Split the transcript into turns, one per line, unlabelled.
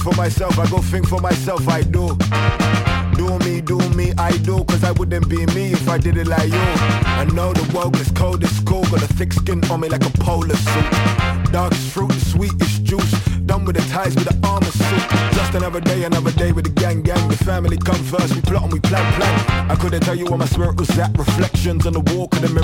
for myself, I go think for myself, I do. Do me, I do. Cause I wouldn't be me if I did it like you. I know the world is cold, it's cool. Got a thick skin on me like a polar suit. Darkest fruit, the sweetest juice. Done with the ties with the armor suit. Just another day with the gang. The family come first, we plot and we plan. I couldn't tell you where my spirit was at. Reflections on the wall, couldn't